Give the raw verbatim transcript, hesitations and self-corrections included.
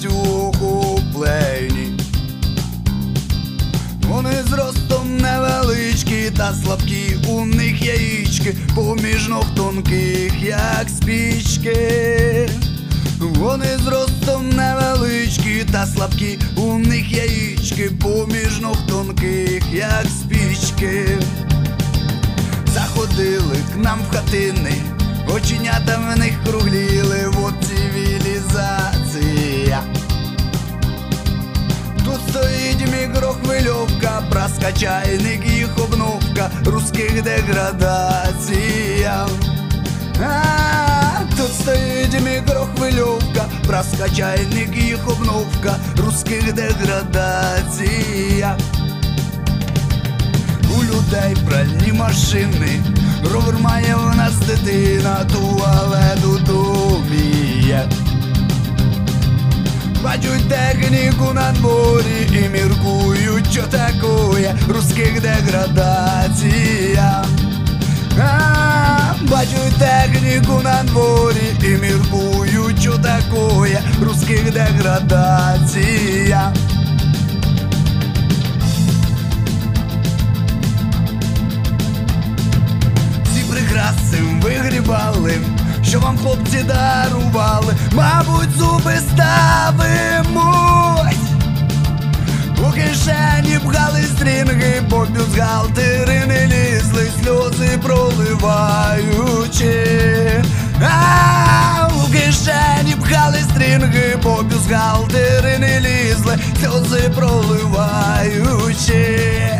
повністю охоплені. Вони зростом невеличкі та слабкі, у них яєчки поміж ног тонких, як спічки. Вони зростом невеличкі та слабкі, у них яєчки поміж ног тонких, як спічки. Заходили к нам в хатини, оченята в них кругліли, вот цивілізація. Тут стоїть мікрохвильовка, праскачайник, їх обновка, русських деградація. А, тут стоїть мікрохвильовка, праскачайник, їх обновка, русських деградація. У людей пральні машини, ровер має в нас дитина, туалет у домі. Бачуть техніку на дворі і міркують, що такое русських деградація. А, бачуть техніку на дворі і міркують, що такое русських деградація. Всі прикраси вигрібали, що вам хлопці дарували, мабуть, зуби ставимось. У кишені пхали стрінги, бо бюстгальтери не лізли, сльози проливаючи. А, у кишені пхали стрінги, бо бюстгальтери не лізли, сльози проливаючи.